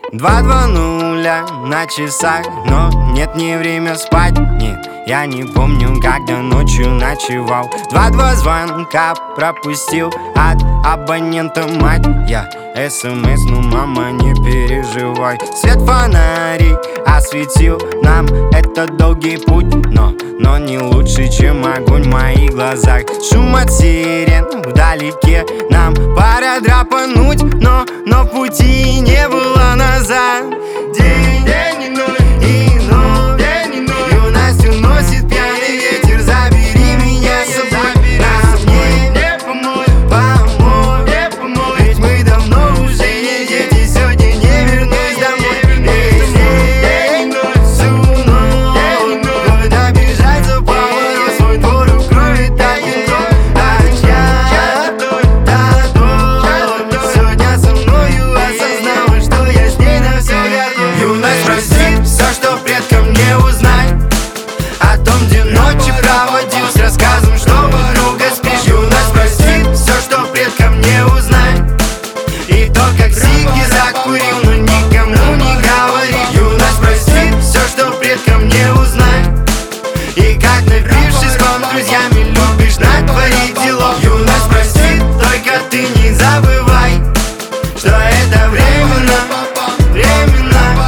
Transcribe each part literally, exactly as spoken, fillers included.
Два-два нуля на часах, но нет, не время спать. Нет, я не помню, когда ночью ночевал. Два-два звонка пропустил от абонента, мать. Я СМС, ну мама, не переживай. Свет фонарей осветил нам этот долгий путь, но, но не лучше, чем огонь в моих глазах. Шум от сирен вдалеке, нам пора драпануть, но, но пути не было назад. День, день и ночь, и ночь, день и ночь. Юность уносит пьяный ветер, забери меня с собой. Нам не, не помочь, помочь, не помочь. Ведь мы давно уже не дети, сегодня не вернусь домой. Весь день и ночь, всю ночь, куда бежать за поворот, свой двор укроет таким кровь. А я тобой, сегодня со мною осознала, что я с ней на все готов. Юность простит все, что предкам не узнать, о том, где ночи проводил с рассказом, что у друга спишь. Юность простит все, что предкам не узнать, и то, как сиги закурил, но никому не говори. Юность простит все, что предкам не узнать, и как, напившись, вам друзьями любишь натворить делов. Юность простит, только ты не забывай, что это временно, временно.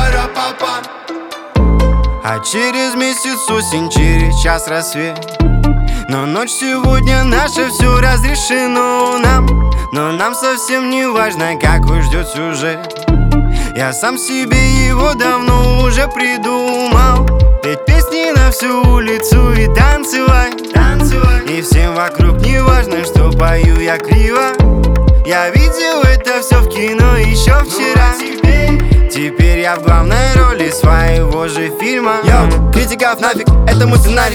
А через месяц осень, через час рассвет. Но ночь сегодня наша, все разрешено нам, но нам совсем не важно, какой ждет сюжет. Я сам себе его давно уже придумал. Петь песни на всю улицу и танцевать, танцевать. И всем вокруг не важно, что пою я криво. Я видел это все в кино еще вчера. Теперь я в главной роли своего же фильма. Йоу, критиков нафиг, это мой сценарий.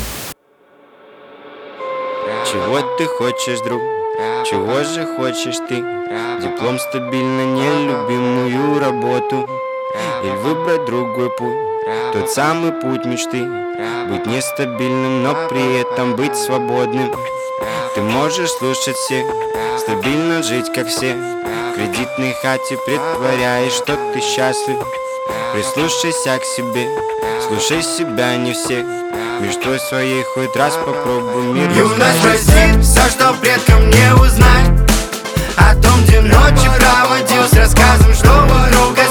Чего ты хочешь, друг? Чего же хочешь ты? Диплом, стабильно нелюбимую работу, или выбрать другой путь, тот самый путь мечты. Быть нестабильным, но при этом быть свободным. Ты можешь слушать всех, стабильно жить как все, в кредитной хате притворяясь, что ты счастлив. Прислушайся к себе, слушай себя, не всех. Мечтой своей хоть раз попробуй мир. Юность простит все, что предкам не узнать, о том, где ночи проводил с рассказом, что у друга